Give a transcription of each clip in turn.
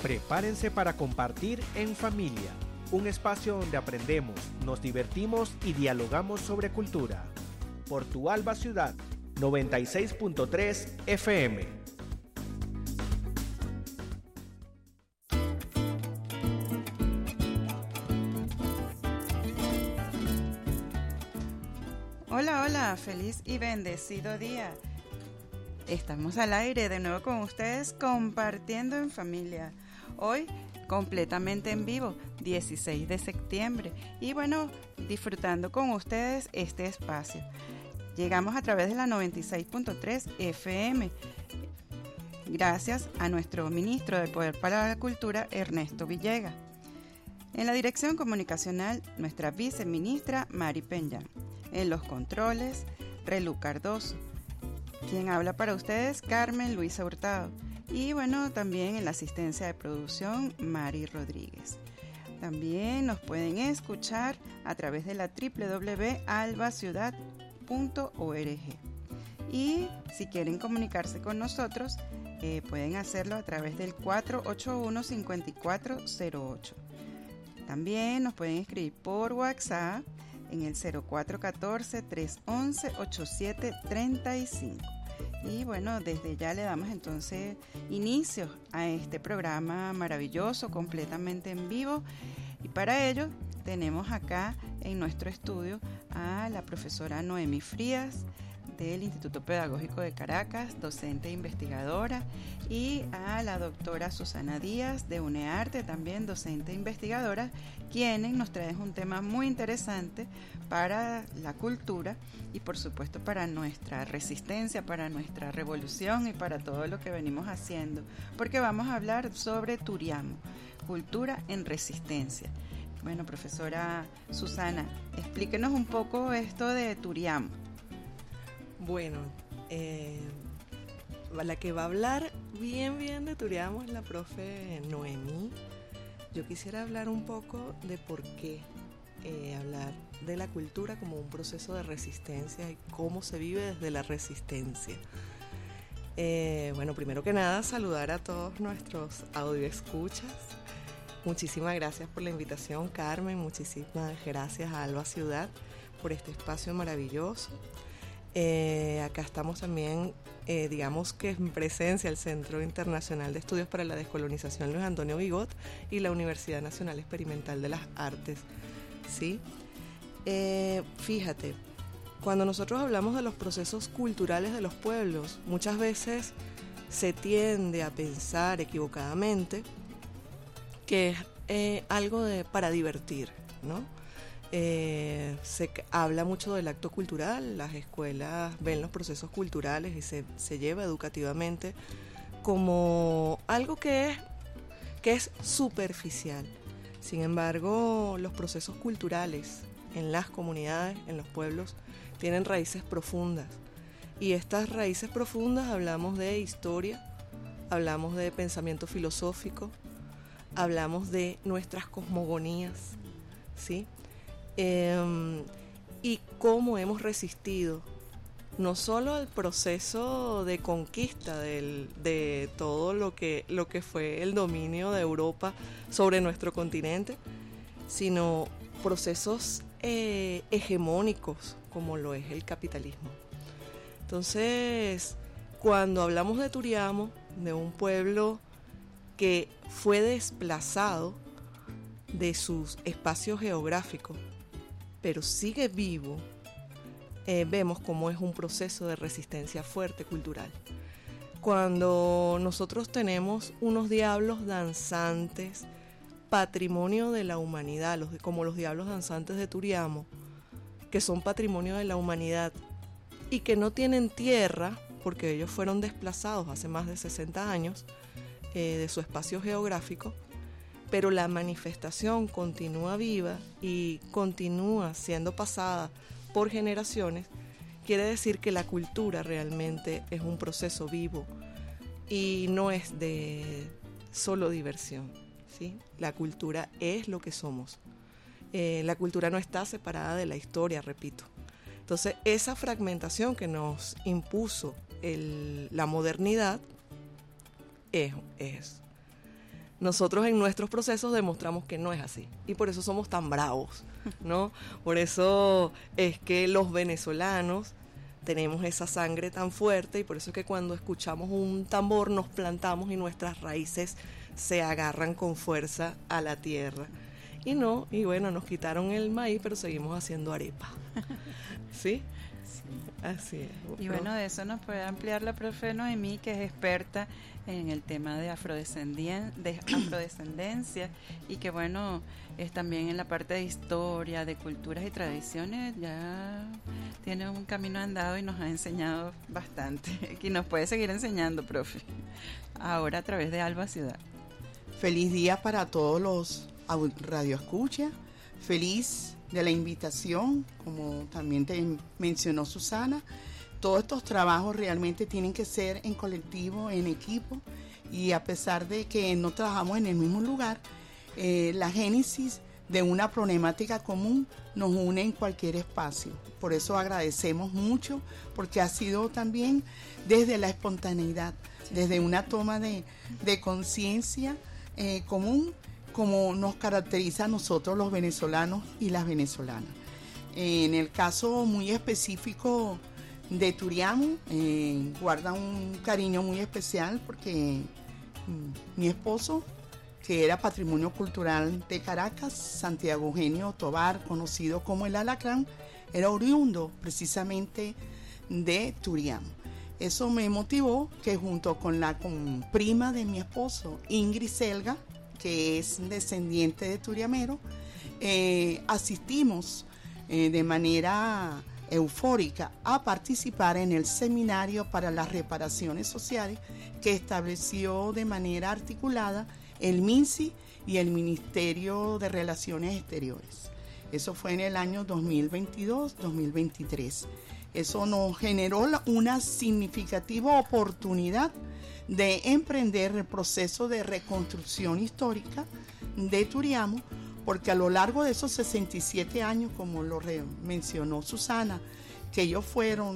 Prepárense para compartir en familia, un espacio donde aprendemos, nos divertimos y dialogamos sobre cultura. Por tu Alba Ciudad, 96.3 FM. Hola, hola, feliz y bendecido día. Estamos al aire de nuevo con ustedes compartiendo en familia. Hoy completamente en vivo, 16 de septiembre. Y bueno, disfrutando con ustedes este espacio. Llegamos a través de la 96.3 FM. Gracias a nuestro ministro del Poder para la Cultura, Ernesto Villegas. En la dirección comunicacional, nuestra viceministra Mari Peña. En los controles, Relu Cardoso. Quien habla para ustedes, Carmen Luisa Hurtado. Y bueno, también en la asistencia de producción, Mari Rodríguez. También nos pueden escuchar a través de la www.albaciudad.org. Y si quieren comunicarse con nosotros, pueden hacerlo a través del 481-5408. También nos pueden escribir por WhatsApp en el 0414-311-8735. Y bueno, desde ya le damos entonces inicio a este programa maravilloso, completamente en vivo. Y para ello tenemos acá en nuestro estudio a la profesora Noemí Frías del Instituto Pedagógico de Caracas, docente e investigadora, y a la doctora Susana Díaz de UNEARTE, también docente e investigadora, quienes nos traen un tema muy interesante para la cultura y por supuesto para nuestra resistencia, para nuestra revolución y para todo lo que venimos haciendo, porque vamos a hablar sobre Turiamo, cultura en resistencia. Bueno, profesora Susana, explíquenos un poco esto de Turiamo. Bueno, la que va a hablar bien de Turiamo es la profe Noemí. Yo quisiera hablar un poco de por qué hablar de la cultura como un proceso de resistencia y cómo se vive desde la resistencia. Bueno, primero que nada, saludar a todos nuestros audioescuchas. Muchísimas gracias por la invitación, Carmen. Muchísimas gracias a Alba Ciudad por este espacio maravilloso. Acá estamos también, digamos que en presencia el Centro Internacional de Estudios para la Descolonización Luis Antonio Vigot y la Universidad Nacional Experimental de las Artes, ¿sí? Fíjate, cuando nosotros hablamos de los procesos culturales de los pueblos, muchas veces se tiende a pensar equivocadamente que es algo para divertir, ¿no? Se habla mucho del acto cultural, las escuelas ven los procesos culturales y se lleva educativamente como algo que es superficial. Sin embargo, los procesos culturales en las comunidades, en los pueblos, tienen raíces profundas. Y estas raíces profundas hablamos de historia, hablamos de pensamiento filosófico, hablamos de nuestras cosmogonías, ¿sí? Y cómo hemos resistido no solo al proceso de conquista de todo lo que fue el dominio de Europa sobre nuestro continente, sino procesos hegemónicos como lo es el capitalismo. Entonces, cuando hablamos de Turiamo, de un pueblo que fue desplazado de sus espacios geográficos, pero sigue vivo, vemos cómo es un proceso de resistencia fuerte cultural. Cuando nosotros tenemos unos diablos danzantes, patrimonio de la humanidad, como los diablos danzantes de Turiamo, que son patrimonio de la humanidad y que no tienen tierra, porque ellos fueron desplazados hace más de 60 años de su espacio geográfico, pero la manifestación continúa viva y continúa siendo pasada por generaciones, quiere decir que la cultura realmente es un proceso vivo y no es de solo diversión, ¿sí? La cultura es lo que somos. La cultura no está separada de la historia, repito. Entonces, esa fragmentación que nos impuso la modernidad es nosotros en nuestros procesos demostramos que no es así. Y por eso somos tan bravos, ¿no? Por eso es que los venezolanos tenemos esa sangre tan fuerte y por eso es que cuando escuchamos un tambor nos plantamos y nuestras raíces se agarran con fuerza a la tierra. Y bueno, nos quitaron el maíz, pero seguimos haciendo arepa. ¿Sí? Así es. Y bueno, de eso nos puede ampliar la profe Noemí, que es experta en el tema de afrodescendencia y que bueno, es también en la parte de historia, de culturas y tradiciones, ya tiene un camino andado y nos ha enseñado bastante. Y nos puede seguir enseñando, profe, ahora a través de Alba Ciudad. Feliz día para todos los radioescuchas, feliz de la invitación, como también te mencionó Susana. Todos estos trabajos realmente tienen que ser en colectivo, en equipo, y a pesar de que no trabajamos en el mismo lugar, la génesis de una problemática común nos une en cualquier espacio. Por eso agradecemos mucho, porque ha sido también desde la espontaneidad, desde una toma de conciencia común, como nos caracteriza a nosotros los venezolanos y las venezolanas. En el caso muy específico de Turiamo, guarda un cariño muy especial porque mi esposo, que era Patrimonio Cultural de Caracas, Santiago Eugenio Tobar, conocido como el Alacrán, era oriundo precisamente de Turiamo. Eso me motivó que junto con la prima de mi esposo, Ingrid Selga, que es descendiente de turiamero, asistimos de manera eufórica a participar en el seminario para las reparaciones sociales que estableció de manera articulada el MINSI y el Ministerio de Relaciones Exteriores. Eso fue en el año 2022-2023. Eso nos generó una significativa oportunidad de emprender el proceso de reconstrucción histórica de Turiamo, porque a lo largo de esos 67 años, como lo mencionó Susana, que ellos fueron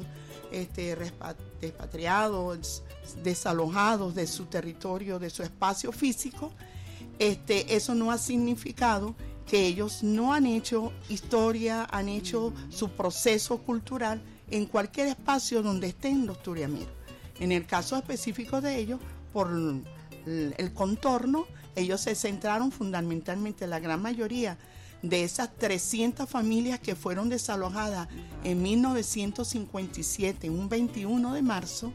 despatriados, desalojados de su territorio, de su espacio físico, eso no ha significado que ellos no han hecho historia, han hecho su proceso cultural en cualquier espacio donde estén los turiameros. En el caso específico de ellos, por el contorno, ellos se centraron fundamentalmente, la gran mayoría de esas 300 familias que fueron desalojadas en 1957, un 21 de marzo,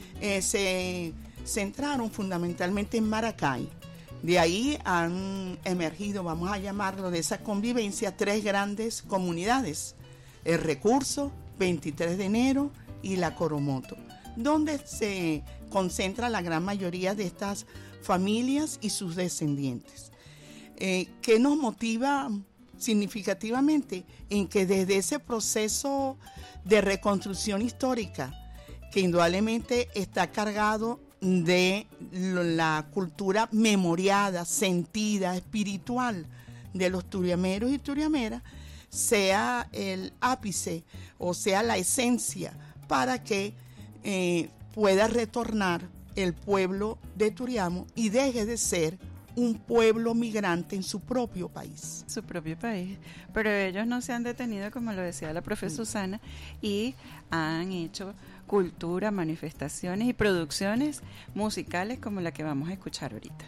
se centraron fundamentalmente en Maracay. De ahí han emergido, vamos a llamarlo, de esa convivencia, 3 grandes comunidades: El Recurso, 23 de enero y La Coromoto, donde se concentra la gran mayoría de estas familias y sus descendientes. ¿Qué nos motiva significativamente? En que desde ese proceso de reconstrucción histórica, que indudablemente está cargado de la cultura memoriada, sentida, espiritual de los turiameros y turiameras, sea el ápice o sea la esencia para que pueda retornar el pueblo de Turiamo y deje de ser un pueblo migrante en su propio país. Su propio país. Pero ellos no se han detenido, como lo decía la profe Susana, y han hecho cultura, manifestaciones y producciones musicales como la que vamos a escuchar ahorita.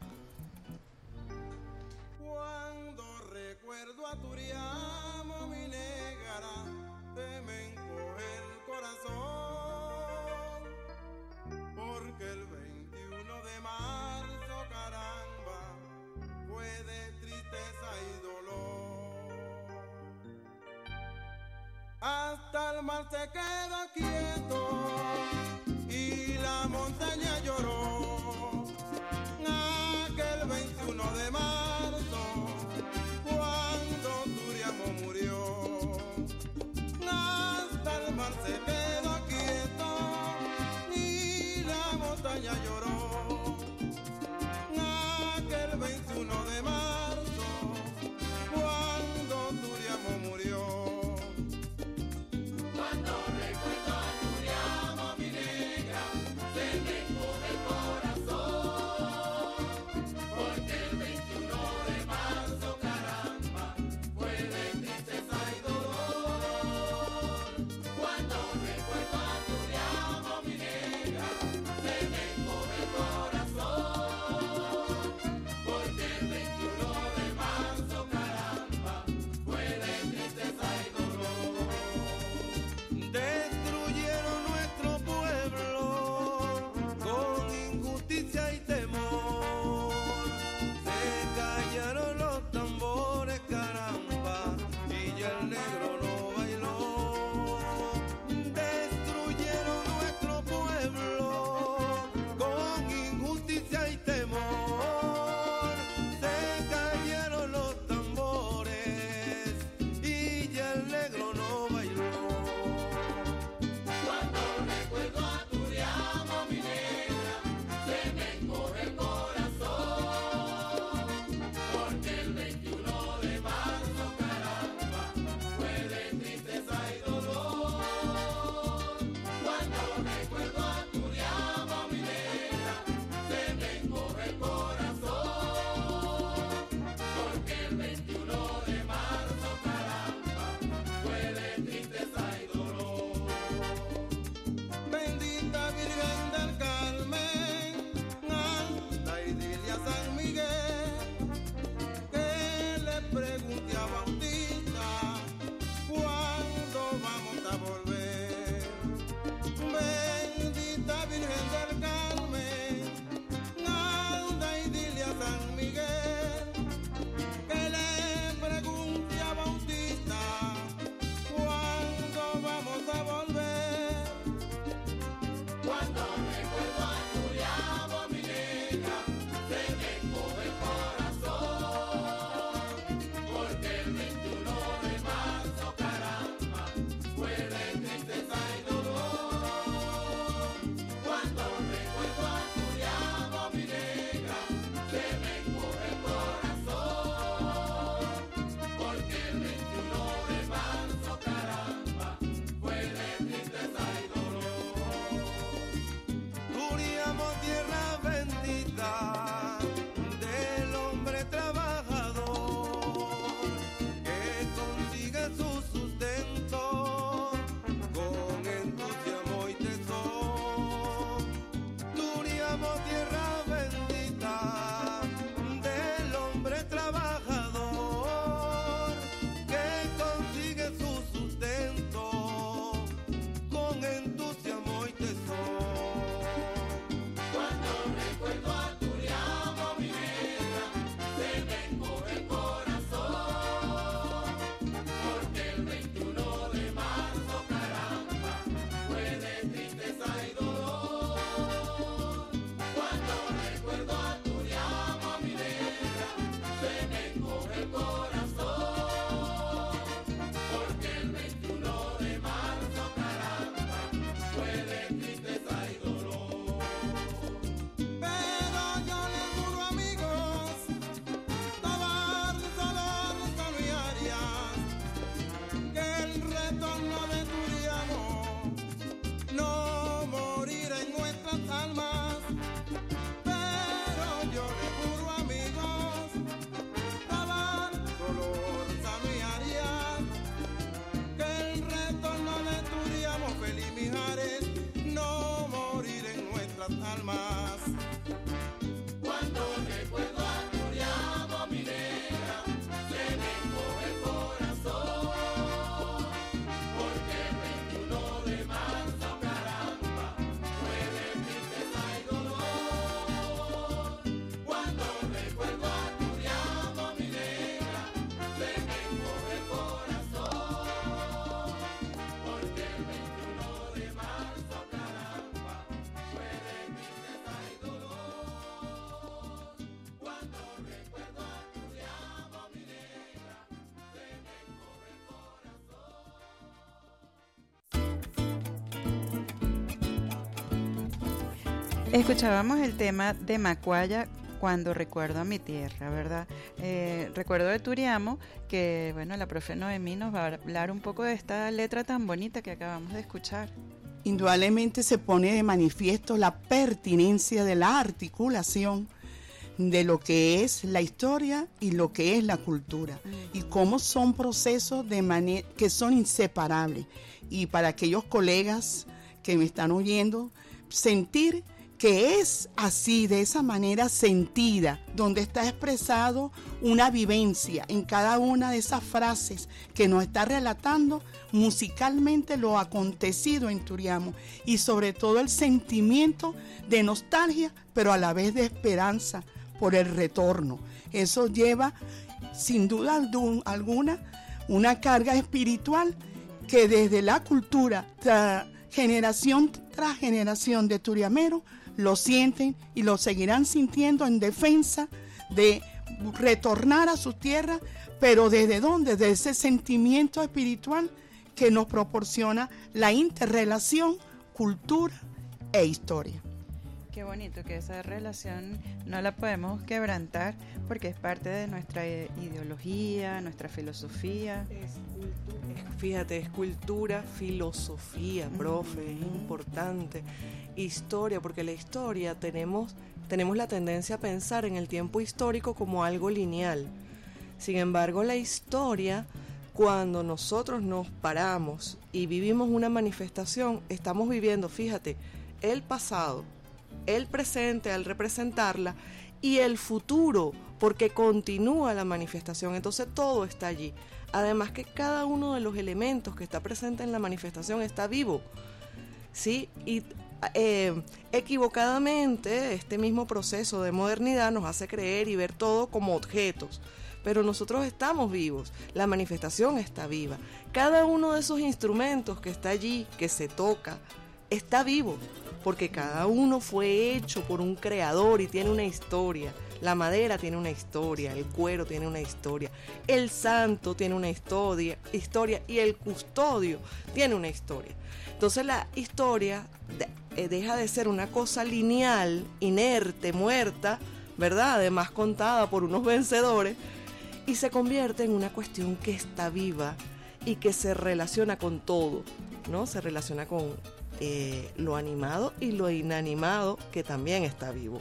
Cuando recuerdo a Turiamo, mi negra, se me encoge el corazón, porque el 21 de marzo, caramba, fue de tristeza y dolor. Hasta el mar se queda quieto y la montaña lloró. Aquel 21 de marzo, cuando Turiamo murió. Hasta el mar se queda quieto y la montaña lloró. Aquel 21 de marzo, cuando Turiamo murió. Cuando recuerdo a Turiamo, nuestras almas. Cuando recuerdo a Turiamo, mi negra, se me encoge el corazón, porque el 21 de marzo, caramba, fue de tristeza y dolor. Cuando recuerdo a Turiamo, mi negra, se me encoge el corazón, porque el 21 de marzo, caramba, fue de tristeza y dolor. Cuando recuerdo a Turiamo, mi negra, se me encoge el corazón. Escuchábamos el tema de Macuaya, Cuando recuerdo a mi tierra, ¿verdad? Recuerdo de Turiamo, que bueno, la profe Noemí nos va a hablar un poco de esta letra tan bonita que acabamos de escuchar. Indudablemente se pone de manifiesto la pertinencia de la articulación de lo que es la historia y lo que es la cultura, y cómo son procesos que son inseparables. Y para aquellos colegas que me están oyendo, sentir que es así, de esa manera sentida, donde está expresado una vivencia en cada una de esas frases que nos está relatando musicalmente lo acontecido en Turiamo, y sobre todo el sentimiento de nostalgia, pero a la vez de esperanza por el retorno. Eso lleva, sin duda alguna, una carga espiritual que desde la cultura, generación tras generación de turiameros, lo sienten y lo seguirán sintiendo en defensa de retornar a su tierra, pero ¿desde dónde? De ese sentimiento espiritual que nos proporciona la interrelación cultura e historia. Qué bonito que esa relación no la podemos quebrantar porque es parte de nuestra ideología, nuestra filosofía. Fíjate, es cultura, filosofía, profe, es importante. Historia, porque la historia tenemos la tendencia a pensar en el tiempo histórico como algo lineal. Sin embargo, la historia, cuando nosotros nos paramos y vivimos una manifestación, estamos viviendo, fíjate, el pasado, el presente al representarla y el futuro, porque continúa la manifestación. Entonces todo está allí. Además que cada uno de los elementos que está presente en la manifestación está vivo, ¿sí? Y equivocadamente este mismo proceso de modernidad nos hace creer y ver todo como objetos, pero nosotros estamos vivos, la manifestación está viva. Cada uno de esos instrumentos que está allí, que se toca, está vivo, porque cada uno fue hecho por un creador y tiene una historia. La madera tiene una historia, el cuero tiene una historia, el santo tiene una historia y el custodio tiene una historia. Entonces la historia deja de ser una cosa lineal, inerte, muerta, ¿verdad? Además contada por unos vencedores, y se convierte en una cuestión que está viva y que se relaciona con todo, ¿no? Se relaciona con lo animado y lo inanimado, que también está vivo.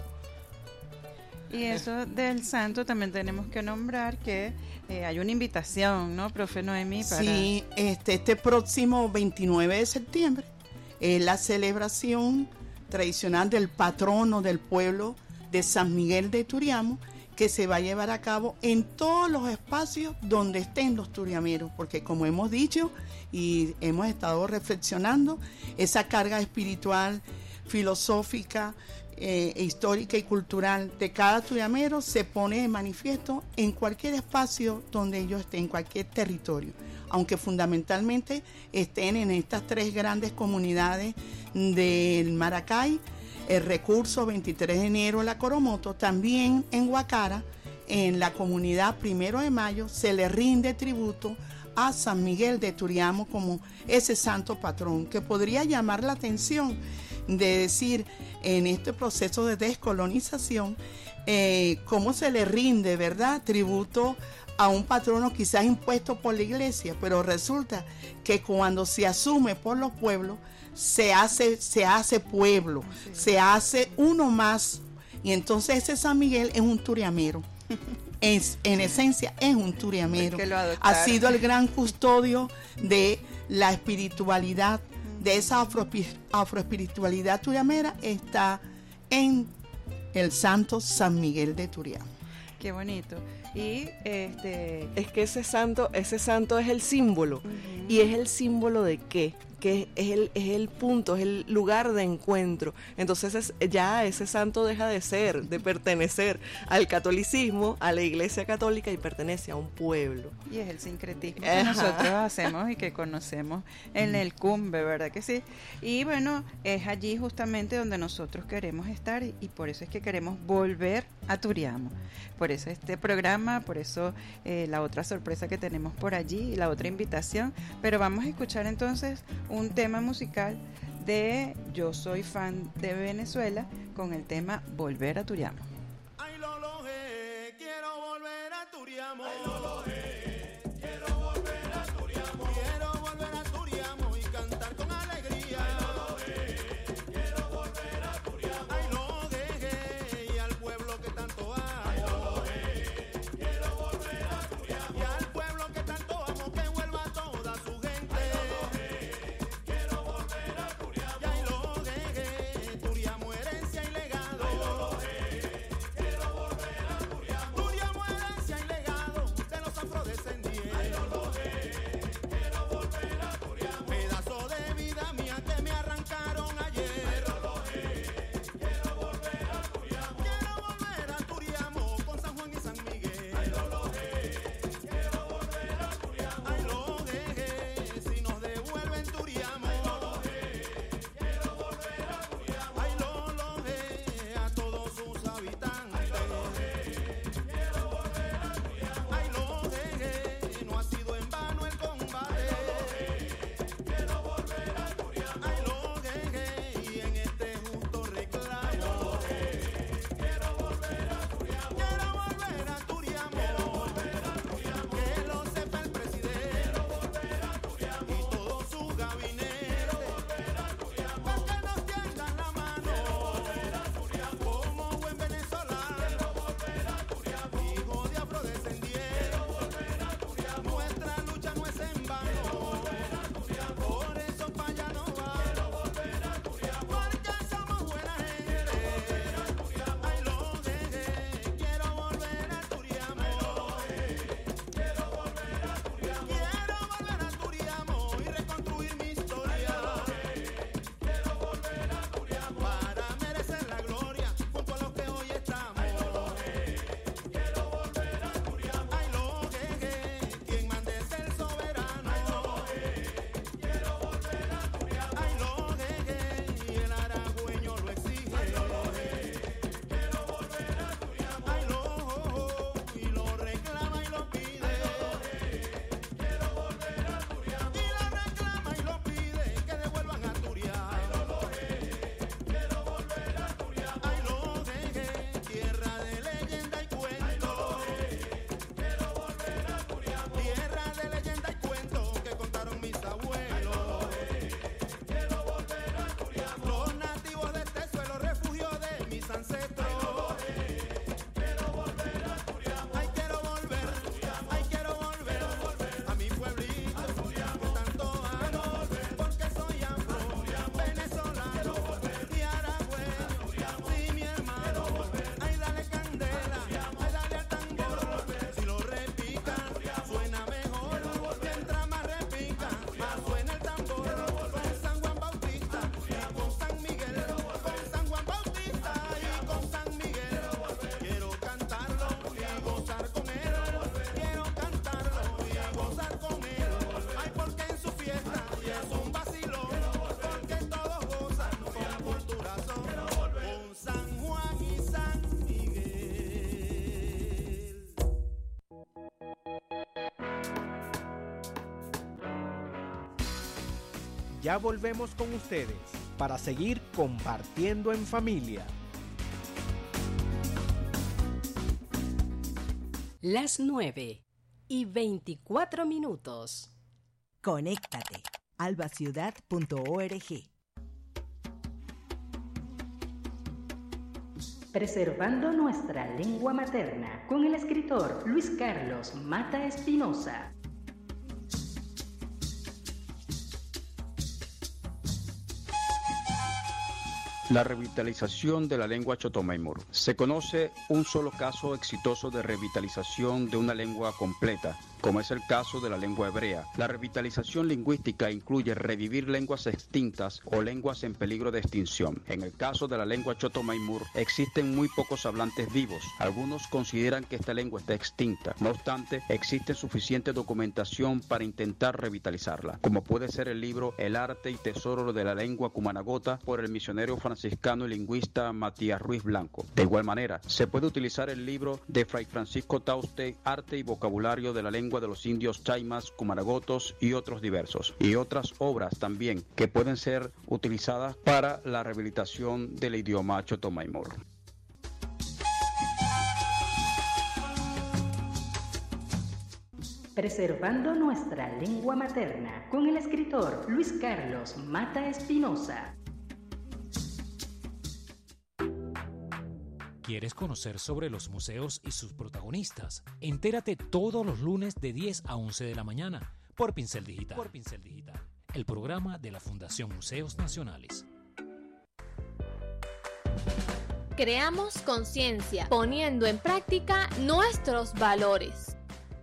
Y eso del santo también tenemos que nombrar que hay una invitación, ¿no, profe Noemí? Para... Sí, este próximo 29 de septiembre es la celebración tradicional del patrono del pueblo de San Miguel de Turiamo, que se va a llevar a cabo en todos los espacios donde estén los turiameros, porque como hemos dicho y hemos estado reflexionando, esa carga espiritual, filosófica, histórica y cultural de cada turiamero se pone de manifiesto en cualquier espacio donde ellos estén, en cualquier territorio, aunque fundamentalmente estén en estas tres grandes comunidades del Maracay, el Recurso, 23 de enero, la Coromoto. También en Guacara, en la comunidad 1 de mayo, se le rinde tributo a San Miguel de Turiamo como ese santo patrón, que podría llamar la atención de decir en este proceso de descolonización cómo se le rinde, ¿verdad?, tributo a un patrono quizás impuesto por la iglesia, pero resulta que cuando se asume por los pueblos se hace pueblo, se hace uno más, y entonces ese San Miguel es un turiamero. En esencia es un turiamero, ha sido el gran custodio de la espiritualidad, de esa afroespiritualidad turiamera, está en el Santo San Miguel de Turiamo. Qué bonito. Y es que ese santo es el símbolo. ¿Y es el símbolo de qué? Que es el punto, es el lugar de encuentro. Entonces ya ese santo deja de pertenecer al catolicismo, a la Iglesia Católica, y pertenece a un pueblo. Y es el sincretismo que nosotros hacemos y que conocemos en el Cumbe, ¿verdad que sí? Y bueno, es allí justamente donde nosotros queremos estar, y por eso es que queremos volver a Turiamo. Por eso este programa, por eso la otra sorpresa que tenemos por allí y la otra invitación. Pero vamos a escuchar entonces un tema musical de Yo Soy Fan de Venezuela con el tema Volver a Turiamo. Ay, Lolo, quiero volver a Turiamo. Ay, Lolo, quiero volver a Turiamo. Quiero volver a Turiamo y cantar con alegría. Ay, Lolo, quiero volver a Turiamo. Ay, Lolo, y al pueblo que tanto amo. Ay, Lolo, quiero volver a Turiamo. Y al pueblo que tanto amo, que vuelva toda su gente. Ay, Lolo, quiero volver a Turiamo. Y ay, Lolo, Turiamo herencia y legado. Ay, Lolo, quiero volver a Turiamo. Turiamo herencia y legado de los afrodescendientes. Ay, Lolo, quiero volver a Turiamo. Pedazo de vida mía que me arrancaron ayer. Ay, Lolo, quiero volver a Turiamo. Quiero volver a Turiamo con San Juan y San Miguel. Ay, Lolo, quiero volver a Turiamo. Ay, Lolo, si nos devuelven Turiamo. Ay, Lolo, quiero volver a Turiamo. Ay, Lolo, a todos sus habitantes. Ay, Lolo, quiero volver a Turiamo. Ay, Lolo, no ha sido en vano el combate. Ay, Lolo, quiero volver a Turiamo. Ay, Lolo, y en este justo reclamo. Ay, Lolo, quiero volver a Turiamo. Quiero volver a Turiamo. Quiero volver a Turiamo. Que lo sepa el presidente. Quiero volver a Turiamo. Y todo su gabinete. Quiero volver a Turiamo. Para que nos tiendan la mano. Quiero volver a Turiamo. Como buen venezolano. Quiero volver a Turiamo. Hijo de afrodescendiente. Quiero volver a Turiamo. Nuestra lucha no es en vano. Quiero volver a Turiamo. Por eso para allá no va. Quiero volver a Turiamo. Porque somos buena gente. Quiero volver a Turiamo. Ay, Lolo, quiero volver a Turiamo. Ay, Lolo, quiero volver a Turiamo. Quiero volver a Turiamo y reconstruir mi historia. Ay, Lolo, quiero volver a Turiamo. Para merecer la gloria junto a los que hoy estamos. Ay, Lolo, quiero volver a Turiamo. Ay, Lolo, quien mande es el soberano. Ay, Lolo, quiero volver a Turiamo. Ay, Lolo, y el aragüeño lo exige. Ay, Lolo, quiero volver a Turiamo. Ay, Lolo, y lo reclama y lo pide. Ay, Lolo, quiero volver a Turiamo. Y lo reclama y lo pide que devuelvan a Turiamo. Ay, Lolo, quiero volver a Turiamo. Ay, Lolo, tierra de leyenda y cuento. Ay, Lolo, quiero volver a Turiamo. Tierra de leyenda y cuento que contaron mis abuelos. Quiero volver a Turiamo. Los nativos de este suelo, refugio de mis ancestros. Quiero volver a Turiamo. Ay, quiero volver. Ay, quiero volver a mi pueblito que tanto amo. Porque soy afro, venezolano y aragüeño. Sí, mi hermano. Ay, dale candela. Ay, dale al tambor. Si lo repican, suena mejor. Mientras más repica, más suena el tambor. Con San Juan Bautista y con San Miguel. Con San Juan Bautista y con San Miguel. Quiero cantarlo y gozar con él. Quiero cantarlo y gozar con él. Ay, porque en su fiesta es un vacilón. Porque todos gozan con culturazón. Con San Juan y San Miguel. Ya volvemos con ustedes para seguir compartiendo en familia. Las 9:24. Conéctate. albaciudad.org. Preservando nuestra lengua materna con el escritor Luis Carlos Mata Espinosa. La revitalización de la lengua chotomaimur. Se conoce un solo caso exitoso de revitalización de una lengua completa, como es el caso de la lengua hebrea. La revitalización lingüística incluye revivir lenguas extintas o lenguas en peligro de extinción. En el caso de la lengua chotomaimur, existen muy pocos hablantes vivos. Algunos consideran que esta lengua está extinta. No obstante, existe suficiente documentación para intentar revitalizarla, como puede ser el libro El arte y tesoro de la lengua cumanagota por el misionero franciscano y lingüista Matías Ruiz Blanco. De igual manera, se puede utilizar el libro de Fray Francisco Tauste, Arte y vocabulario de la lengua de los indios chaimas, cumanagotos y otros diversos, y otras obras también que pueden ser utilizadas para la rehabilitación del idioma chotomaimur. Preservando nuestra lengua materna con el escritor Luis Carlos Mata Espinosa. ¿Quieres conocer sobre los museos y sus protagonistas? Entérate todos los lunes de 10 a 11 de la mañana por Pincel Digital. El programa de la Fundación Museos Nacionales. Creamos conciencia, poniendo en práctica nuestros valores.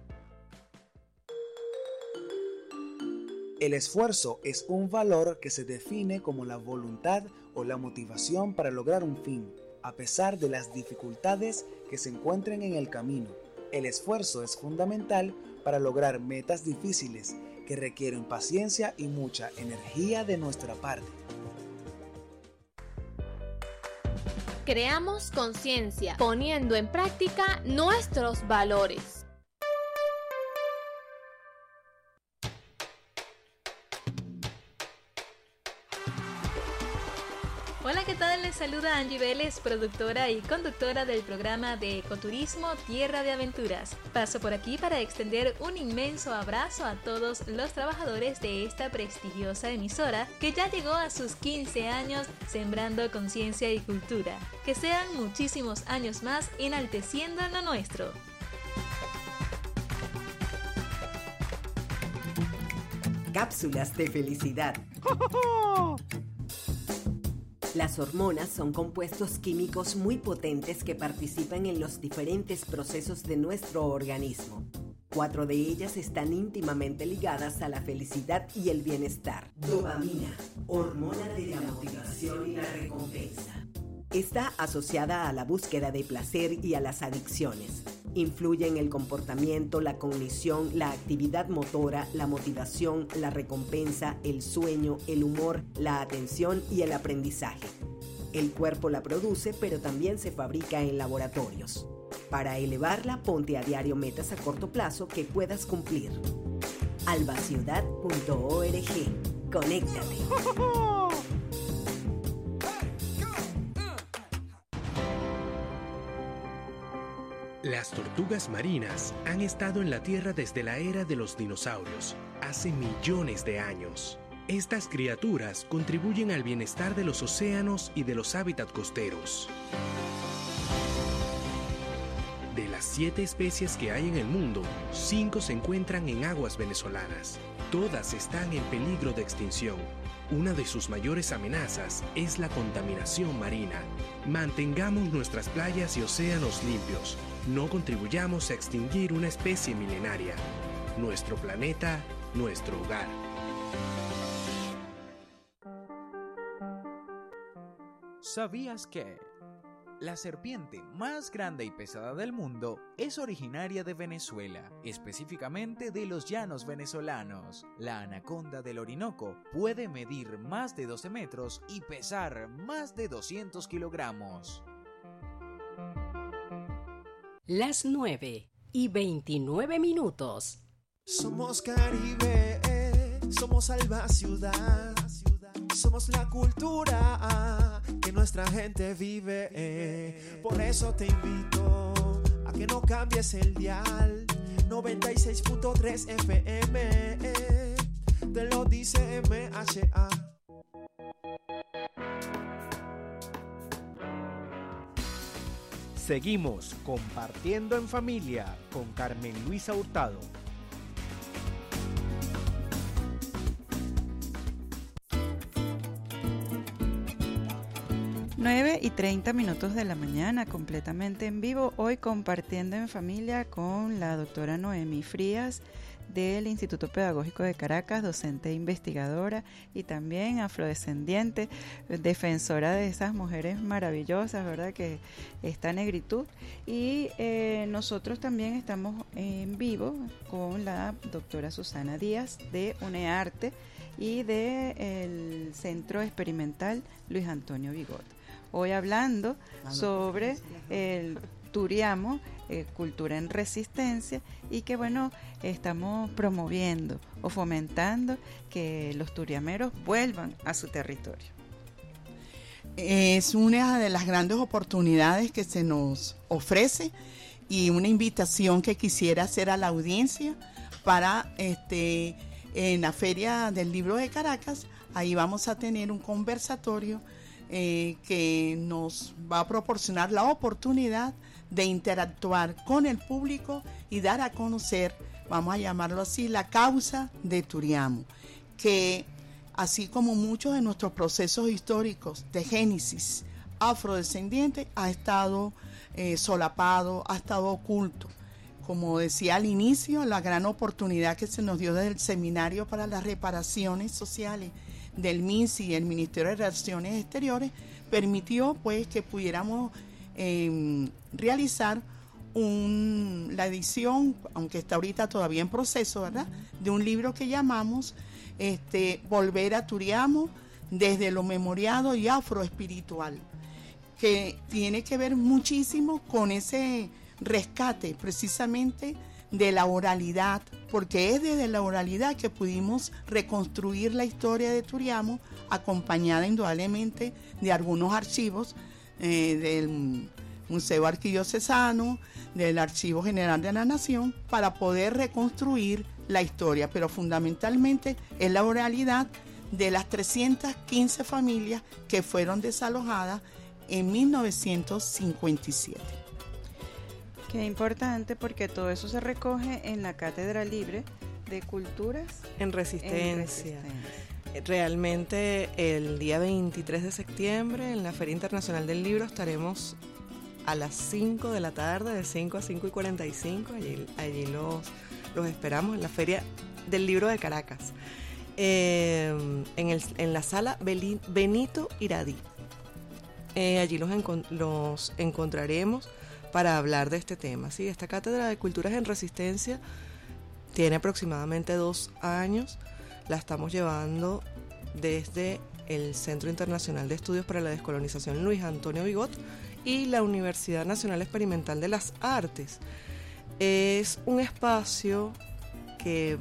El esfuerzo es un valor que se define como la voluntad o la motivación para lograr un fin, a pesar de las dificultades que se encuentren en el camino. El esfuerzo es fundamental para lograr metas difíciles que requieren paciencia y mucha energía de nuestra parte. Creamos conciencia, poniendo en práctica nuestros valores. Hola, ¿qué tal? Les saluda Angie Vélez, productora y conductora del programa de Ecoturismo Tierra de Aventuras. Paso por aquí para extender un inmenso abrazo a todos los trabajadores de esta prestigiosa emisora que ya llegó a sus 15 años sembrando conciencia y cultura. Que sean muchísimos años más enalteciendo lo nuestro. Cápsulas de felicidad. Las hormonas son compuestos químicos muy potentes que participan en los diferentes procesos de nuestro organismo. 4 de ellas están íntimamente ligadas a la felicidad y el bienestar. Dopamina, hormona de la motivación y la recompensa. Está asociada a la búsqueda de placer y a las adicciones. Influye en el comportamiento, la cognición, la actividad motora, la motivación, la recompensa, el sueño, el humor, la atención y el aprendizaje. El cuerpo la produce, pero también se fabrica en laboratorios. Para elevarla, ponte a diario metas a corto plazo que puedas cumplir. albaciudad.org. Conéctate. Las tortugas marinas han estado en la Tierra desde la era de los dinosaurios, hace millones de años. Estas criaturas contribuyen al bienestar de los océanos y de los hábitats costeros. De las 7 especies que hay en el mundo, 5 se encuentran en aguas venezolanas. Todas están en peligro de extinción. Una de sus mayores amenazas es la contaminación marina. Mantengamos nuestras playas y océanos limpios. No contribuyamos a extinguir una especie milenaria. Nuestro planeta, nuestro hogar. ¿Sabías que la serpiente más grande y pesada del mundo es originaria de Venezuela, específicamente de los llanos venezolanos? La anaconda del Orinoco puede medir más de 12 metros y pesar más de 200 kilogramos. Las 9:29. Somos Caribe, somos Alba Ciudad, somos la cultura que nuestra gente vive. Por eso te invito a que no cambies el dial. 96.3 FM, te lo dice MHA. Seguimos compartiendo en familia con Carmen Luisa Hurtado. 9:30 de la mañana, completamente en vivo, hoy compartiendo en familia con la doctora Noemí Frías del Instituto Pedagógico de Caracas, docente e investigadora y también afrodescendiente, defensora de esas mujeres maravillosas, ¿verdad?, que está negritud. Y nosotros también estamos en vivo con la doctora Susana Díaz de UNEARTE y del Centro Experimental Luis Antonio Vigot. Hoy hablando sobre el Turiamo, cultura en resistencia, y que bueno, estamos promoviendo o fomentando que los turiameros vuelvan a su territorio. Es una de las grandes oportunidades que se nos ofrece y una invitación que quisiera hacer a la audiencia para en la Feria del Libro de Caracas. Ahí vamos a tener un conversatorio que nos va a proporcionar la oportunidad de interactuar con el público y dar a conocer, vamos a llamarlo así, la causa de Turiamo, que así como muchos de nuestros procesos históricos de génesis afrodescendiente ha estado solapado, ha estado oculto. Como decía al inicio, la gran oportunidad que se nos dio desde el Seminario para las Reparaciones Sociales del MINSI y el Ministerio de Relaciones Exteriores permitió pues que pudiéramos realizar la edición, aunque está ahorita todavía en proceso, ¿verdad?, de un libro que llamamos Volver a Turiamo desde lo memoriado y afroespiritual, que tiene que ver muchísimo con ese rescate precisamente de la oralidad, porque es desde la oralidad que pudimos reconstruir la historia de Turiamo, acompañada indudablemente de algunos archivos del Museo Arquidiocesano, del Archivo General de la Nación, para poder reconstruir la historia, pero fundamentalmente es la oralidad de las 315 familias que fueron desalojadas en 1957. Qué importante, porque todo eso se recoge en la Cátedra Libre de Culturas en Resistencia. Realmente el día 23 de septiembre en la Feria Internacional del Libro estaremos a las 5 de la tarde, de 5 a 5:45, allí los esperamos en la Feria del Libro de Caracas, en la sala Benito Iradí. Allí los encontraremos para hablar de este tema. ¿Sí? Esta Cátedra de Culturas en Resistencia tiene aproximadamente 2 años. La estamos llevando desde el Centro Internacional de Estudios para la Descolonización Luis Antonio Vigot y la Universidad Nacional Experimental de las Artes. Es un espacio que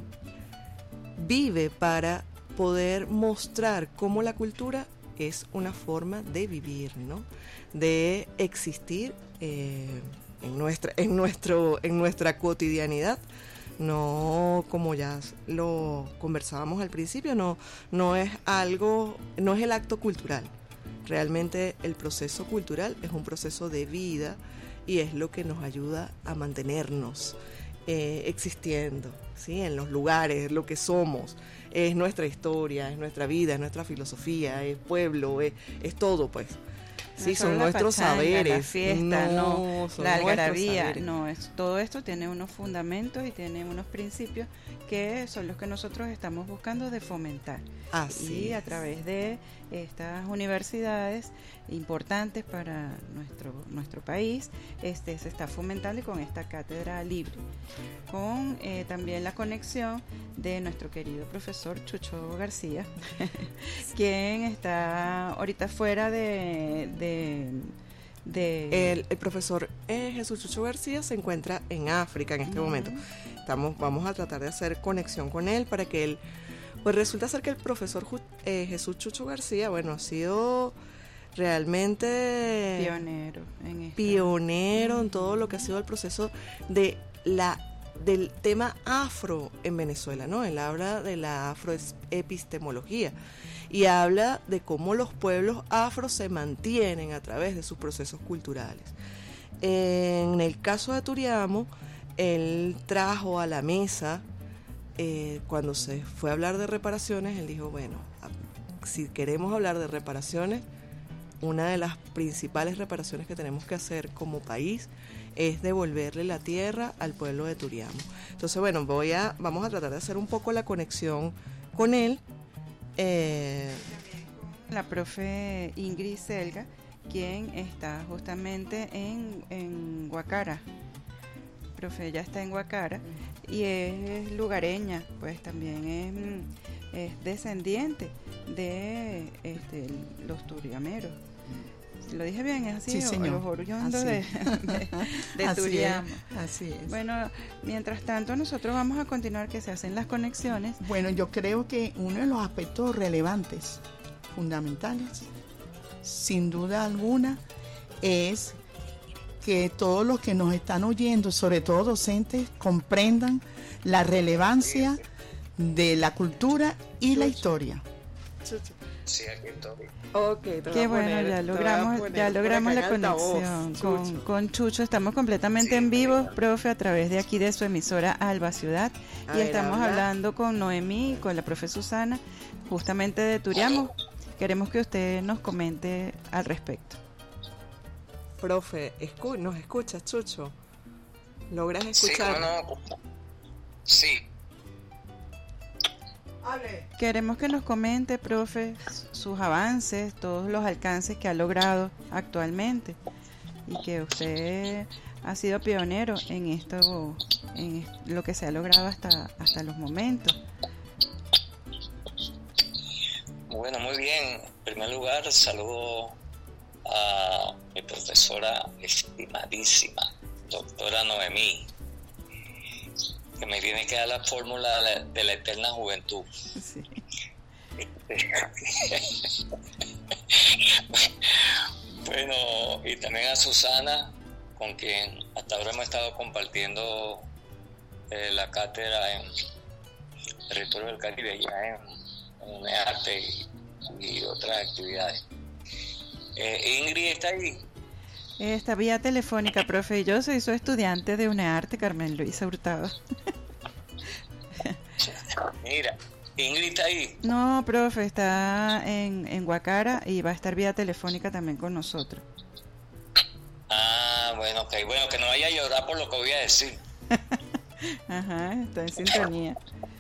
vive para poder mostrar cómo la cultura es una forma de vivir, ¿no?, de existir en nuestra cotidianidad. No, como ya lo conversábamos al principio, no es el acto cultural. Realmente el proceso cultural es un proceso de vida y es lo que nos ayuda a mantenernos existiendo, ¿sí?, en los lugares, lo que somos. Es nuestra historia, es nuestra vida, es nuestra filosofía, es pueblo, es todo, pues. Sí, son nuestros saberes, la fiesta, la algarabía, todo esto tiene unos fundamentos y tiene unos principios que son los que nosotros estamos buscando de fomentar. Así y a través de estas universidades importantes para nuestro país, se está fomentando, y con esta cátedra libre, con también la conexión de nuestro querido profesor Chucho García, quien está ahorita fuera el profesor Jesús Chucho García se encuentra en África en este momento. Vamos a tratar de hacer conexión con él para que él, pues resulta ser que el profesor Jesús Chucho García, bueno, ha sido realmente pionero en todo lo que ha sido el proceso del tema afro en Venezuela, ¿no? Él habla de la afroepistemología y habla de cómo los pueblos afro se mantienen a través de sus procesos culturales. En el caso de Turiamo, él trajo a la mesa, cuando se fue a hablar de reparaciones, él dijo, bueno, si queremos hablar de reparaciones, una de las principales reparaciones que tenemos que hacer como país es devolverle la tierra al pueblo de Turiamo. Entonces, bueno, vamos a tratar de hacer un poco la conexión con él. La profe Ingrid Selga, quien está justamente en Guacara. Profe, ella está en Guacara y es lugareña, pues también es descendiente de los turiameros. ¿Lo dije bien? ¿Es así? Sí, señor. Los oriundos Así de Turiamo. Así es. Bueno, mientras tanto nosotros vamos a continuar, que se hacen las conexiones. Bueno, yo creo que uno de los aspectos relevantes, fundamentales, sin duda alguna, es que todos los que nos están oyendo, sobre todo docentes, comprendan la relevancia de la cultura y la historia. Sí, aquí estoy. Okay, qué bueno, ya logramos la conexión con Chucho. Estamos completamente en vivo, profe, a través de aquí de su emisora Alba Ciudad. Y estamos hablando con Noemí, con la profe Susana, justamente de Turiamo. Queremos que usted nos comente al respecto. Profe, ¿nos escuchas, Chucho? ¿Logras escuchar? Sí. Queremos que nos comente, profe, sus avances, todos los alcances que ha logrado actualmente, y que usted ha sido pionero en esto, en lo que se ha logrado hasta los momentos. Bueno, muy bien. En primer lugar, saludo a mi profesora estimadísima, doctora Noemí, que me tiene que dar la fórmula de la eterna juventud. Sí. Bueno, y también a Susana, con quien hasta ahora hemos estado compartiendo la cátedra en Territorio del Caribe, ya en UNEARTE y otras actividades. Ingrid está ahí. Esta vía telefónica, profe, y yo soy su estudiante de UNEARTE, Carmen Luisa Hurtado. Mira, Ingrid está ahí. No, profe, está en Guacara y va a estar vía telefónica también con nosotros. Ah, bueno, ok. Bueno, que no vaya a llorar por lo que voy a decir. Ajá, está en sintonía.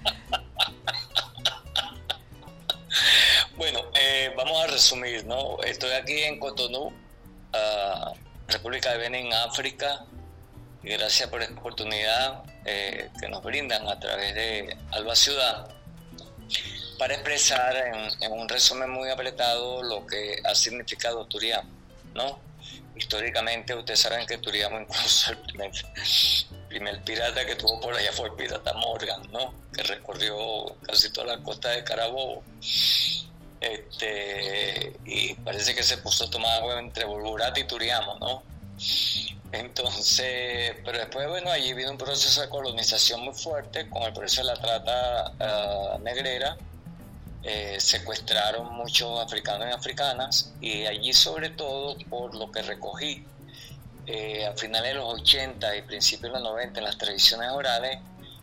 Bueno, vamos a resumir, ¿no? Estoy aquí en Cotonú, República de Benín, África, y gracias por esta oportunidad que nos brindan a través de Alba Ciudad para expresar en un resumen muy apretado lo que ha significado Turiamo, ¿no? Históricamente ustedes saben que Turiamo, incluso el primer pirata que tuvo por allá fue el pirata Morgan, ¿no? Que recorrió casi toda la costa de Carabobo. Y parece que se puso a tomar agua entre Bulburata y Turiamo, ¿no? Entonces, pero después, bueno, allí vino un proceso de colonización muy fuerte con el proceso de la trata negrera. Secuestraron muchos africanos y africanas, y allí, sobre todo, por lo que recogí a finales de los 80 y principios de los 90 en las tradiciones orales,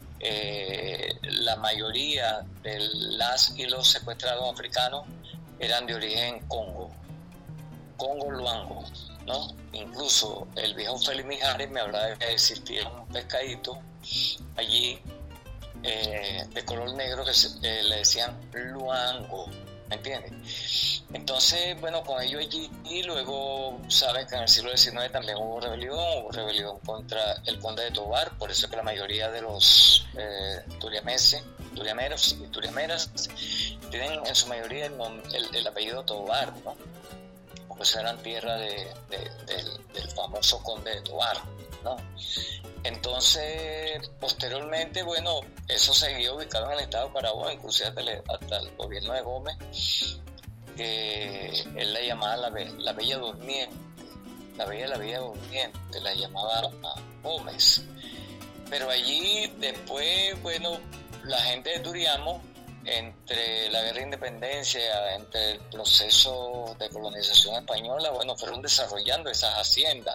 la mayoría de las y los secuestrados africanos eran de origen Congo-Luango, ¿no? Incluso el viejo Félix Mijares me hablaba de que existía un pescadito allí de color negro que le decían luango, ¿me entiendes? Entonces, bueno, con ello allí, y luego saben que en el siglo XIX también hubo rebelión contra el conde de Tovar, por eso es que la mayoría de los turiameros y turiameras tienen en su mayoría el apellido Tovar, ¿no? Porque eso eran tierra del famoso conde de Tovar, ¿no? Entonces, posteriormente, bueno, eso seguía ubicado en el estado de Carabobo, inclusive hasta el gobierno de Gómez, que él la llamaba la Bella Durmiente, la Bella Durmiente, la llamaba Gómez. Pero allí después, bueno, la gente de Turiamo, entre la guerra de independencia, entre el proceso de colonización española, bueno, fueron desarrollando esas haciendas.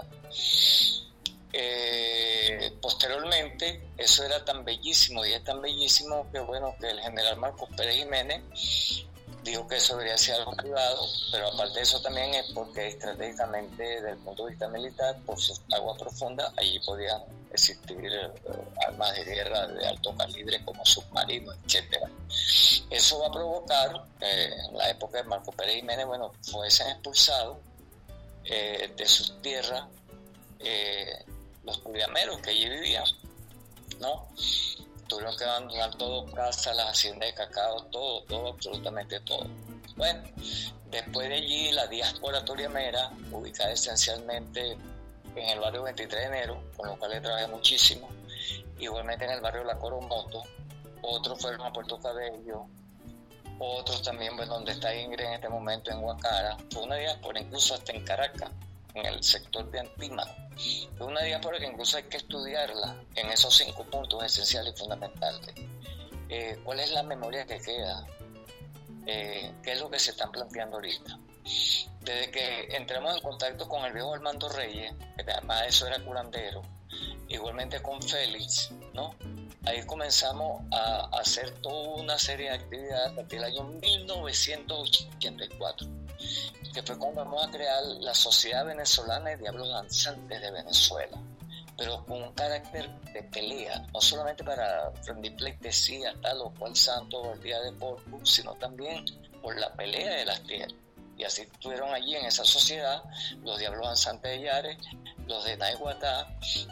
Posteriormente, eso era tan bellísimo, y es tan bellísimo que, bueno, que el general Marcos Pérez Jiménez dijo que eso debería ser algo privado, pero aparte de eso también es porque estratégicamente, desde el punto de vista militar, por su agua profunda, allí podían existir armas de guerra de alto calibre como submarinos, etcétera. Eso va a provocar, en la época de Marco Pérez Jiménez, bueno, fuesen expulsados de sus tierras los turiameros que allí vivían, ¿no? Tuvieron que abandonar todo, casa, las haciendas de cacao, todo, absolutamente todo. Bueno, después de allí la diáspora turiamera, ubicada esencialmente en el barrio 23 de enero, con lo cual le trabajé muchísimo, igualmente en el barrio La Coromoto, otros fueron a Puerto Cabello, otros también, bueno, donde está Ingrid en este momento, en Guacara, fue una diáspora incluso hasta en Caracas, en el sector de Antímano. Fue una diáspora que incluso hay que estudiarla en esos 5 puntos esenciales y fundamentales. ¿Cuál es la memoria que queda? ¿Qué es lo que se están planteando ahorita? Desde que entramos en contacto con el viejo Armando Reyes, que además de eso era curandero, igualmente con Félix, ¿no? Ahí comenzamos a hacer toda una serie de actividades a partir del año 1984, que fue cuando vamos a crear la Sociedad Venezolana de Diablos Danzantes de Venezuela, pero con un carácter de pelea, no solamente para rendir pleitesía tal o cual santo o el día de Corpus, sino también por la pelea de las tierras. Y así estuvieron allí en esa sociedad los Diablos Danzantes de Yares, los de Naiguatá,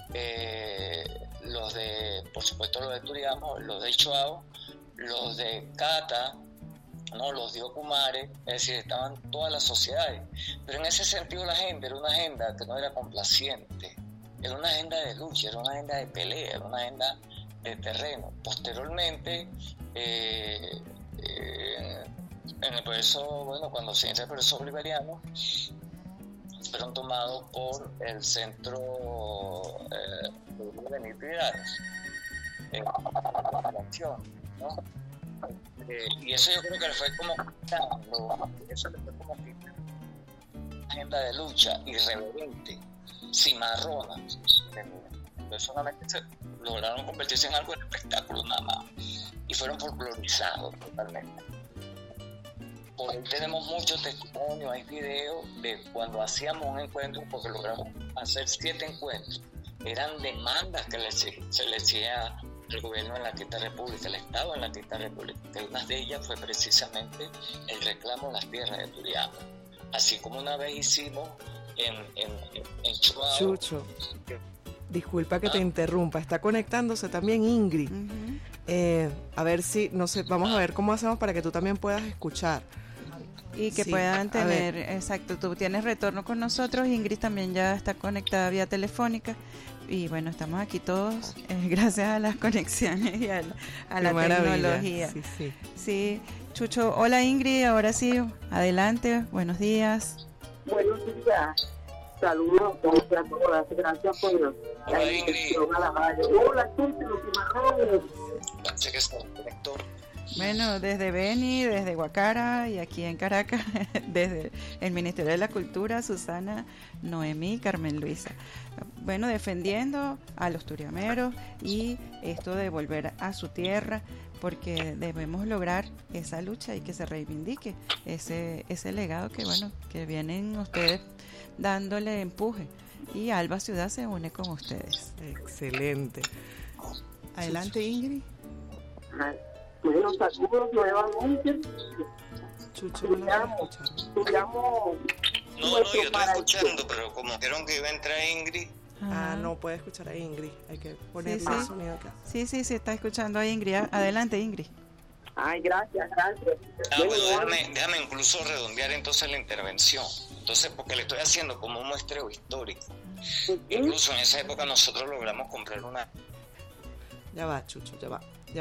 los de, por supuesto, los de Turiamo, los de Choao, los de Cata, ¿no? Los de Ocumare, es decir, estaban todas las sociedades. Pero en ese sentido la agenda era una agenda que no era complaciente, era una agenda de lucha, era una agenda de pelea, era una agenda de terreno. Posteriormente, en el proceso, bueno, cuando se inicia el proceso bolivariano, fueron tomados por el Centro de Benito ¿no? Y eso yo creo que le fue como quitando, eso le fue como quitando una agenda de lucha irreverente, cimarrona. Solamente lograron convertirse en algo de espectáculo nada más y fueron folclorizados totalmente. Por ahí tenemos muchos testimonios, hay videos de cuando hacíamos un encuentro, porque logramos hacer 7 encuentros. Eran demandas que se le hacía al gobierno en la Quinta República, el Estado en la Quinta República, que una de ellas fue precisamente el reclamo de las tierras de Turiamo. Así como una vez hicimos en Chuao. Chucho, disculpa que te interrumpa, está conectándose también Ingrid. A ver si, no sé, vamos a ver cómo hacemos para que tú también puedas escuchar. Y que puedan tener, exacto, tú tienes retorno con nosotros, Ingrid también ya está conectada vía telefónica y bueno, estamos aquí todos gracias a las conexiones y a la tecnología. Sí, Chucho, hola Ingrid, ahora sí, adelante, buenos días. Buenos días, saludos a todas, gracias por la invitación a la radio. Hola Chucho, Parece que se conectó. Bueno, desde Beni, desde Guacara y aquí en Caracas, desde el Ministerio de la Cultura, Susana, Noemí, Carmen Luisa. Bueno, defendiendo a los turiameros y esto de volver a su tierra, porque debemos lograr esa lucha y que se reivindique ese legado que, bueno, que vienen ustedes dándole empuje. Y Alba Ciudad se une con ustedes. Excelente. Adelante, Ingrid. Bueno, saludos nuevamente. Chucho, No, yo estoy escuchando, pero como dijeron que iba a entrar Ingrid. No puede escuchar a Ingrid, hay que ponerle el sonido acá. Sí, está escuchando a Ingrid. Adelante, Ingrid. Ay, gracias. Bueno, déjame incluso redondear entonces la intervención. Entonces, porque le estoy haciendo como un muestreo histórico. Incluso en esa época nosotros logramos comprar una... Ya va, Chucho, ya va.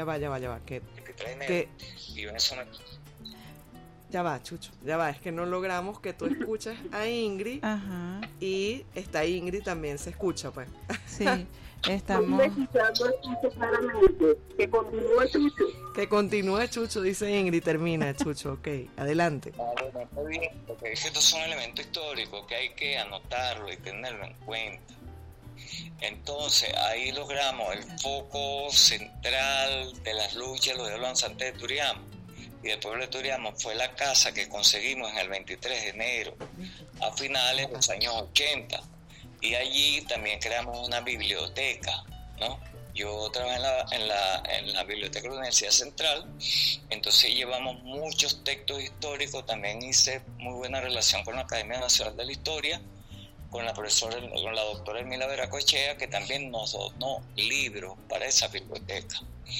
Ya va, Chucho, ya va, es que no logramos que tú escuches a Ingrid. Ajá. Y esta Ingrid también se escucha, pues. Sí, estamos... Que continúe Chucho, dice Ingrid, termina Chucho, ok, adelante. Está bien, porque estos son elementos históricos que hay que anotarlo y tenerlo en cuenta. Entonces ahí logramos el foco central de las luchas, los Diablos Danzantes de Turiamo, y el pueblo de Turiamo fue la casa que conseguimos en el 23 de enero, a finales de los años 80. Y allí también creamos una biblioteca, ¿no? Yo trabajé en la biblioteca de la Universidad Central, entonces llevamos muchos textos históricos. También hice muy buena relación con la Academia Nacional de la Historia, con la doctora Emila Veracoechea, que también nos donó libros para esa biblioteca.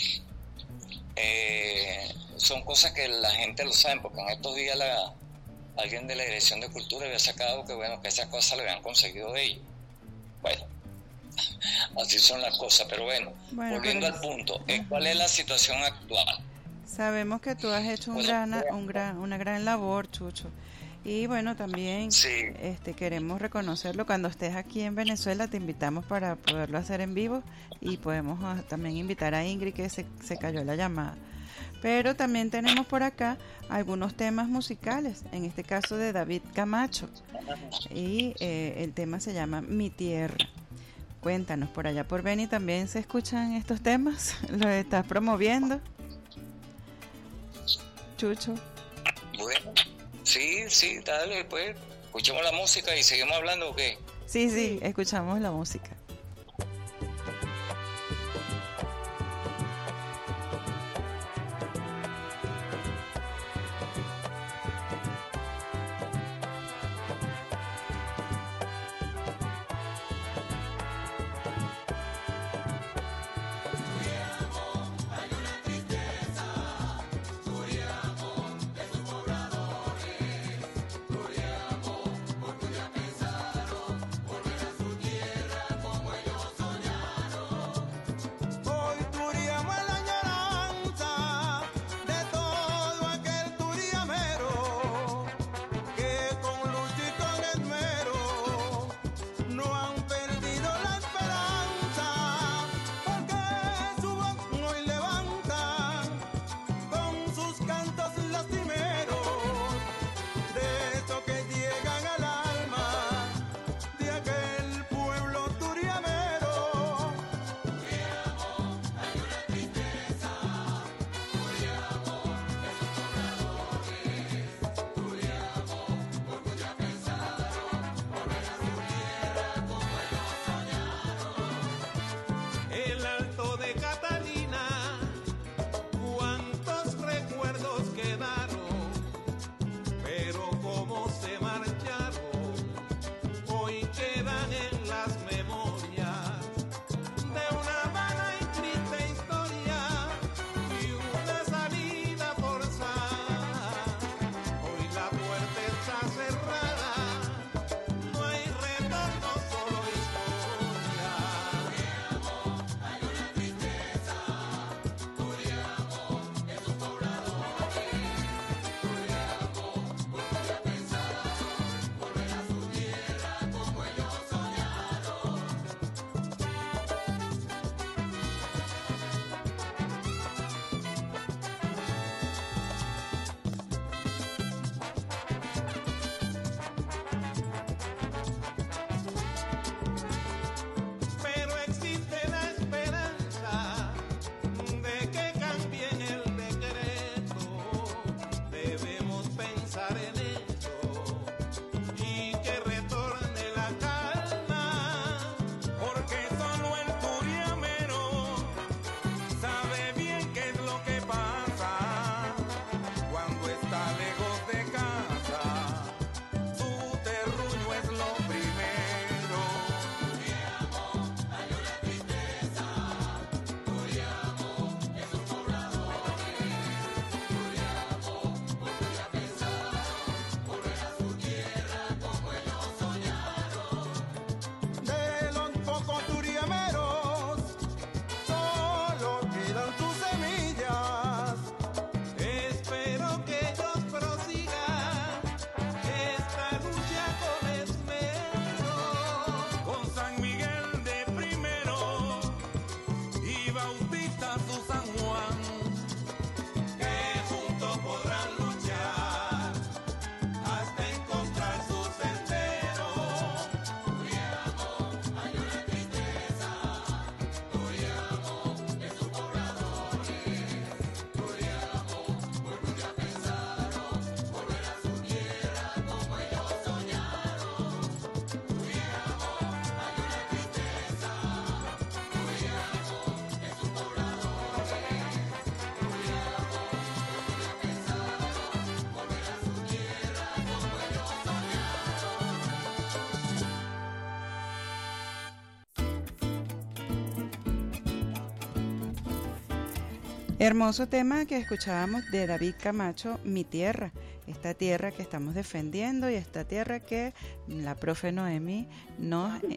Son cosas que la gente lo sabe, porque en estos días alguien de la Dirección de Cultura había sacado que esas cosas le habían conseguido ellos. Bueno, así son las cosas, pero bueno volviendo al punto, ¿cuál es la situación actual? Sabemos que tú has hecho una gran labor, Chucho, y bueno, también queremos reconocerlo. Cuando estés aquí en Venezuela te invitamos para poderlo hacer en vivo, y podemos también invitar a Ingrid, que se cayó la llamada. Pero también tenemos por acá algunos temas musicales, en este caso de David Camacho, y el tema se llama Mi Tierra. Cuéntanos, por allá por Beni también se escuchan estos temas, ¿los estás promoviendo, Chucho? Bueno, sí, dale, pues, escuchemos la música y seguimos hablando, ¿o qué? Sí, escuchamos la música. Turiamo, por cuya pensaron volver a su tierra con Hermoso tema que escuchábamos de David Camacho, Mi Tierra, esta tierra que estamos defendiendo y esta tierra que la profe Noemí nos... que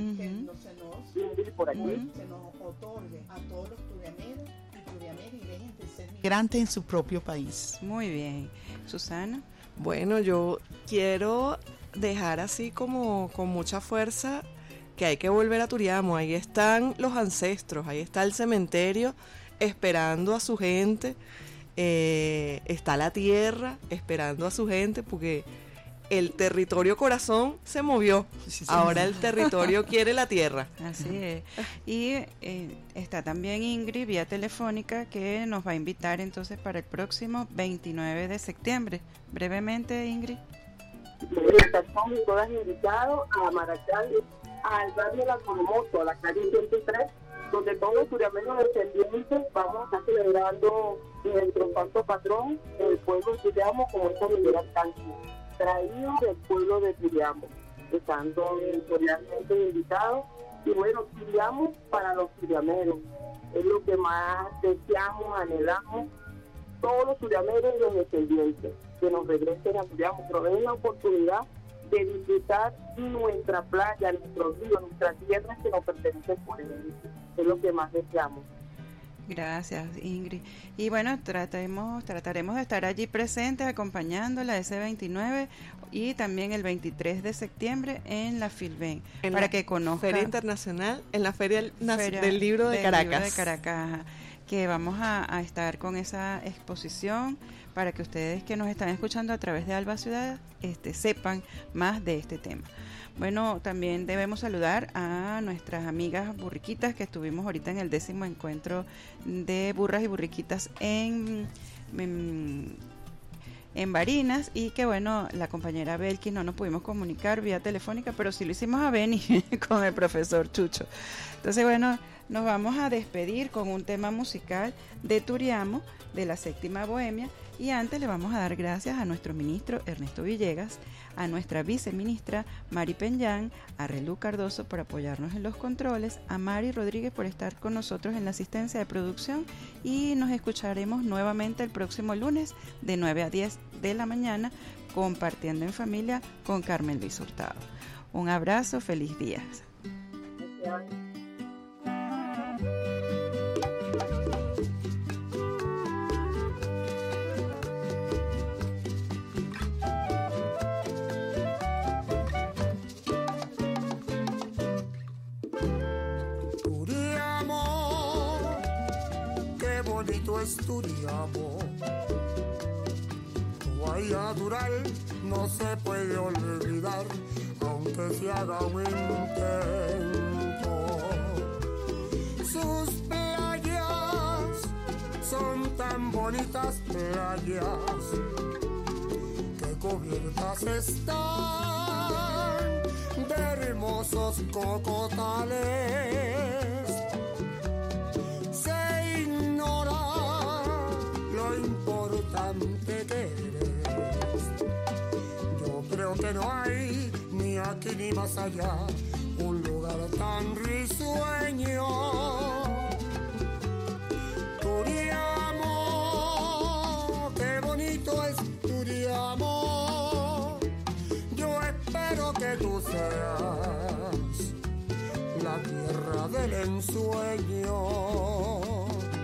por aquí se nos otorgue a todos los turiameros y turiameras y dejen de ser migrantes en su propio país. Muy bien. Susana. Bueno, yo quiero dejar así como con mucha fuerza que hay que volver a Turiamo. Ahí están los ancestros, ahí está el cementerio esperando a su gente, está la tierra esperando a su gente, porque el territorio corazón se movió. Sí. Ahora el territorio quiere la tierra. Así es. Y está también Ingrid vía telefónica, que nos va a invitar entonces para el próximo 29 de septiembre. Brevemente, Ingrid. Estamos todas invitados a Maracay, al barrio La Colomoto, a la calle 103, donde todos los turiameros descendientes vamos a estar celebrando nuestro santo patrón, el pueblo de Turiamo, como esta Miguel Arcángel, traído del pueblo de Turiamo, estando cordialmente invitados. Y bueno, Turiamo para los turiameros es lo que más deseamos, anhelamos, todos los turiameros y los descendientes, que nos regresen a Turiamo, pero den la oportunidad de disfrutar nuestra playa, nuestro río, nuestra tierra que nos pertenece por él. Es lo que más deseamos. Gracias, Ingrid. Y bueno, trataremos de estar allí presentes acompañándola ese 29 y también el 23 de septiembre en la Filben, para que conozca Feria Internacional, en la Feria del Libro de Caracas. Que vamos a estar con esa exposición para que ustedes que nos están escuchando a través de Alba Ciudad sepan más de este tema. Bueno, también debemos saludar a nuestras amigas burriquitas que estuvimos ahorita en el 10º encuentro de burras y burriquitas en Barinas, y que bueno, la compañera Belkis no nos pudimos comunicar vía telefónica, pero sí lo hicimos a Beni con el profesor Chucho. Entonces bueno, nos vamos a despedir con un tema musical de Turiamo, de la Séptima Bohemia, y antes le vamos a dar gracias a nuestro ministro Ernesto Villegas, a nuestra viceministra Mari Peñán, a Relú Cardoso por apoyarnos en los controles, a Mari Rodríguez por estar con nosotros en la asistencia de producción, y nos escucharemos nuevamente el próximo lunes de 9 a 10 de la mañana, compartiendo en familia con Carmen Luis Hurtado. Un abrazo, feliz día. Es Turiamo, Guayatural no se puede olvidar, aunque se haga un intento. Sus playas son tan bonitas playas, que cubiertas están de hermosos cocotales. Que eres. Yo creo que no hay ni aquí ni más allá un lugar tan risueño. Turiamo, qué bonito es Turiamo. Yo espero que tú seas la tierra del ensueño.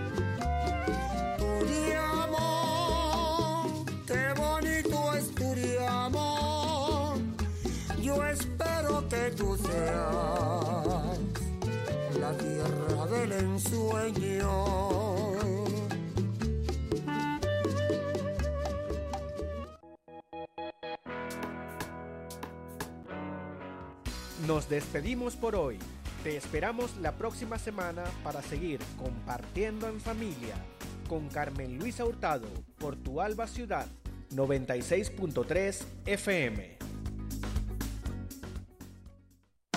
Yo espero que tú seas la tierra del ensueño. Nos despedimos por hoy. Te esperamos la próxima semana para seguir compartiendo en familia con Carmen Luisa Hurtado por Tu Alba Ciudad 96.3 FM.